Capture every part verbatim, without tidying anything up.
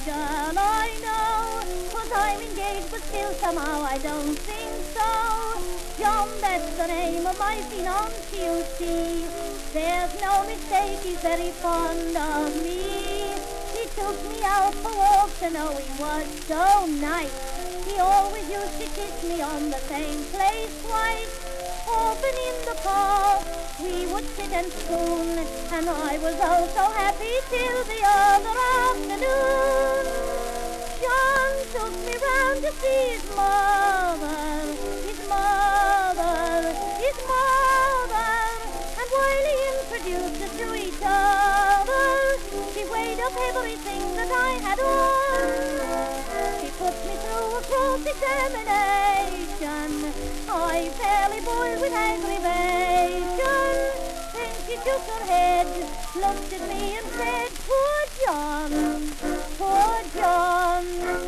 I know, 'cause I'm engaged, but still somehow I don't think so. John, that's the name of my fiancé, you see. There's no mistake, he's very fond of me. He took me out for walks, and oh, he was so nice. He always used to kiss me on the same place twice. Often in the park, we would sit and spoon, and I was oh so happy till the other afternoon. John took me round to see his mother, his mother, his mother, and while he introduced us to each other, she weighed up everything that I had on. She put me through a cross-examination. I fairly boiled with aggravation. Then she shook her head, looked at me and said, "Poor John, poor John."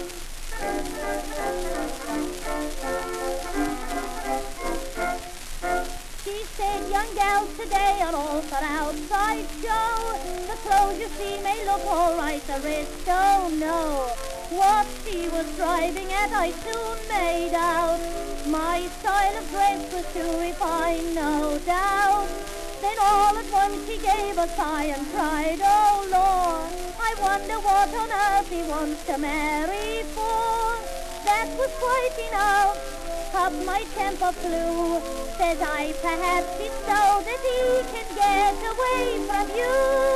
She said, "Young gals today are all for outside show. The clothes you see may look all right, the rest don't know." What she was driving at I soon made out. My style of dress was too refined, no doubt. Then all at once she gave a sigh and cried, "Oh Lord, I wonder what on earth he wants to marry for." That was quite enough. Up my temper flew. Says I, "Perhaps it's so that he can get away from you."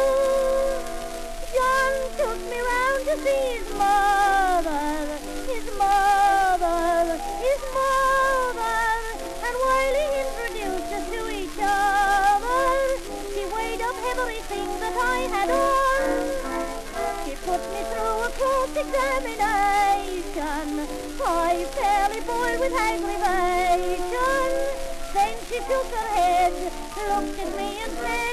John took me round to see his mother, his mother, his mother, and while he introduced us to each other, she weighed up everything that I had on. She put me through a cross-examination. I fairly boiled with aggravation. Then she shook her head, looked at me and said,